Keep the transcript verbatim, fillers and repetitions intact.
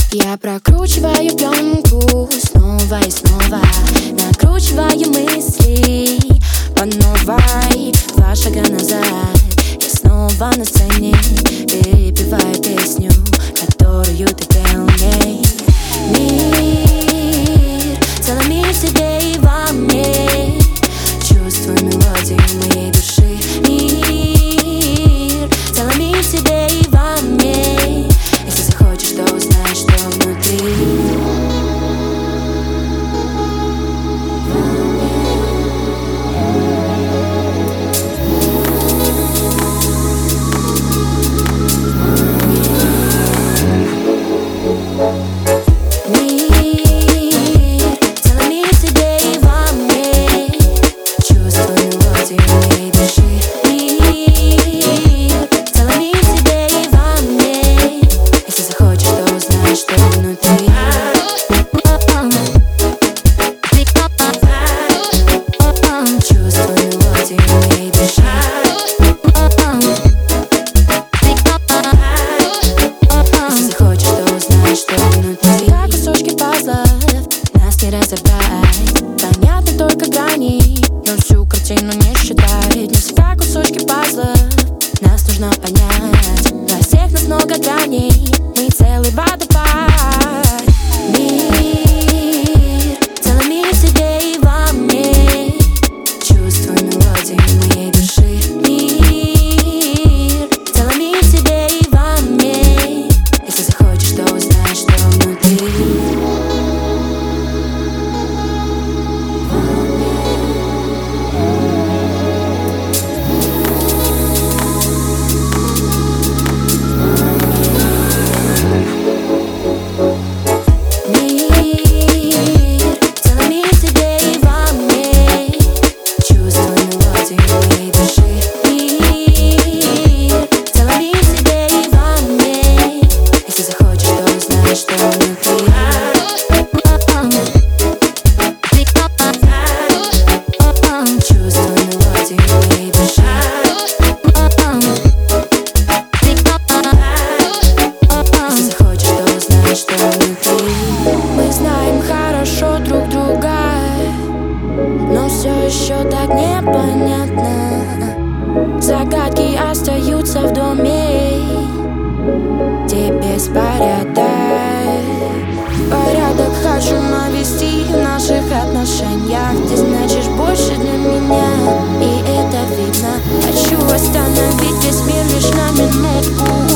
Я прокручиваю пленку снова и снова, накручиваю мысли по новой. Два шага назад, я снова на сцене, перепеваю песню, которую ты пел мне. Мир, целый мир в тебе и во мне, чувствую мелодию моей души. Мир, целый мир в тебе и во мне, если захочешь, то узнаешь, что внутри. Понятно только грани, но всю картину не считать. Не всегда кусочки пазлов нас нужно понять. Для всех нас много граней, мы целый водопад. Мир, целый мир в тебе и во мне, чувствую мелодию моей души. Мир, целый мир в тебе и во мне, если захочешь, то узнаешь, что внутри. Мы знаем хорошо друг друга, но все еще так непонятно. Загадки остаются в доме, где беспорядок. Порядок хочу навести в наших отношениях. Ты значишь больше для меня, и это видно. Хочу остановить весь мир лишь на минутку.